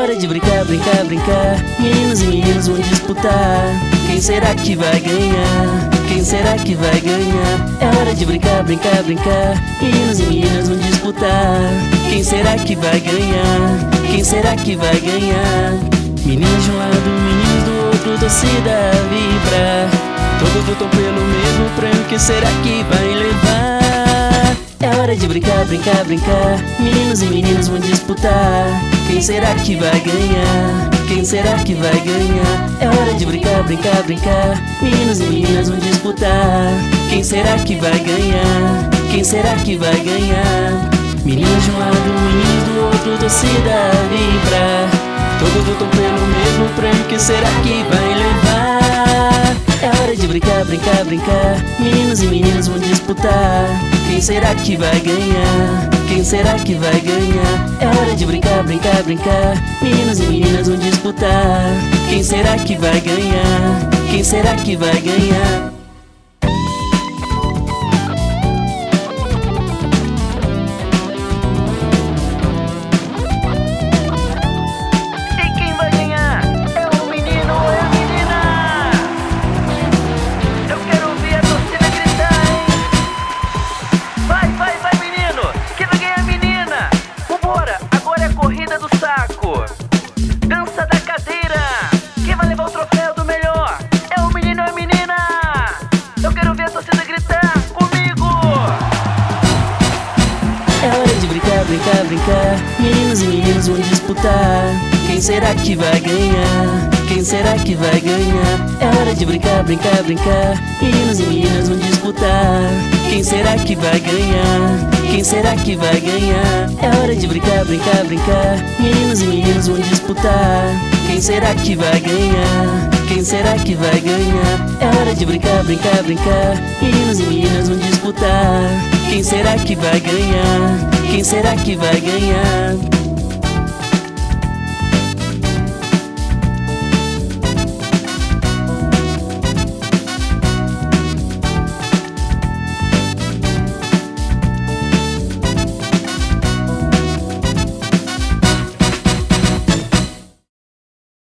hora de brincar, brincar, brincar. Meninos e meninas vão disputar. Quem será que vai ganhar? Quem será que vai ganhar? É hora de brincar, brincar, brincar. Meninos e meninas vão disputar. Quem será que vai ganhar? Quem será que vai ganhar? Meninos de um lado, meninos do outro, torcida vibra. Todos lutam pelo mesmo prêmio, quem será que vai levar? É hora de brincar, brincar, brincar. Meninos e meninas vão disputar. Quem será que vai ganhar? Quem será que vai ganhar? É hora de brincar, brincar, brincar. Meninos e meninas vão disputar. Quem será que vai ganhar? Quem será que vai ganhar? Meninos de um lado, meninos do outro, torcida vibra. Todos lutam pelo mesmo prêmio, quem será que vai levar? É hora de brincar, brincar, brincar. Meninos e meninas vão disputar. Quem será que vai ganhar? Quem será que vai ganhar? É hora de brincar, brincar, brincar. Meninos e meninas vão disputar. Quem será que vai ganhar? Quem será que vai ganhar? Dança da cadeira, quem vai levar o troféu do melhor? É o menino ou a menina? Eu quero ver a torcida gritar comigo. É hora de brincar, brincar, brincar. Meninos e meninas vão disputar. Quem será que vai ganhar? Quem será que vai ganhar? É hora de brincar, brincar, brincar. Meninos e meninas vão disputar. Quem será que vai ganhar? Quem será que vai ganhar? É hora de brincar, brincar, brincar. Meninos e meninas vão disputar. Quem será que vai ganhar? Quem será que vai ganhar? É hora de brincar, brincar, brincar. Meninos e meninas vão disputar. Quem será que vai ganhar? Quem será que vai ganhar?